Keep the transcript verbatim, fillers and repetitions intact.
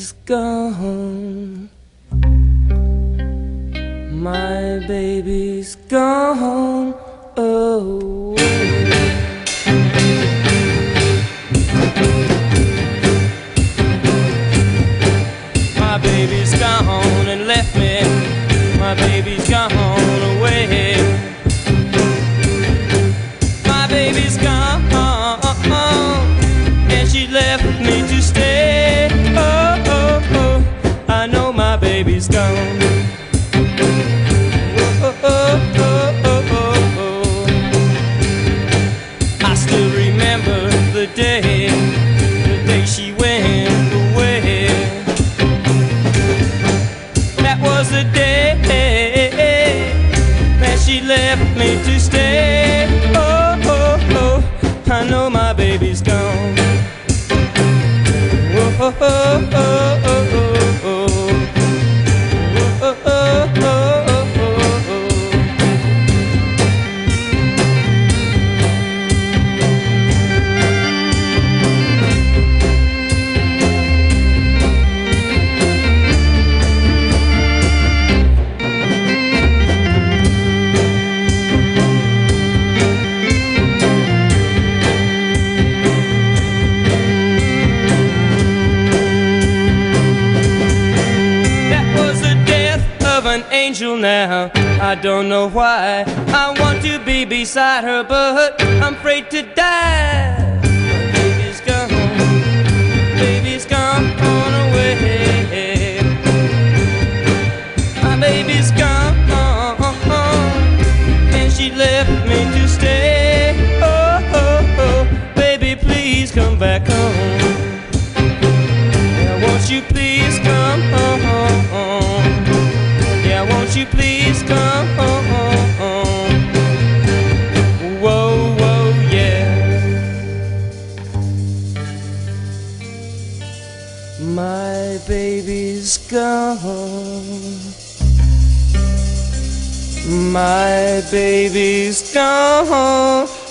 baby's gone. My baby's gone away. My baby's gone and left me. My baby's gone away. My baby's gone and she left me to stay. Oh, oh, oh, I know my baby's gone. Oh, oh, oh, oh, oh, oh. I still remember the day, the day she went away. That was the day that she left me to stay. Oh, oh, oh, I know my baby's gone. Oh, oh, oh, oh, oh, oh, oh. Oh, oh, oh, oh, oh, oh. An angel now, I don't know why. I want to be beside her, but I'm afraid to die. My baby's gone, baby's gone on away. My baby's gone, and she left me to stay. Oh, oh, oh, baby, please come back home. Now, won't you please come home? Won't you please come home? Whoa, whoa, yeah. My baby's gone. My baby's gone.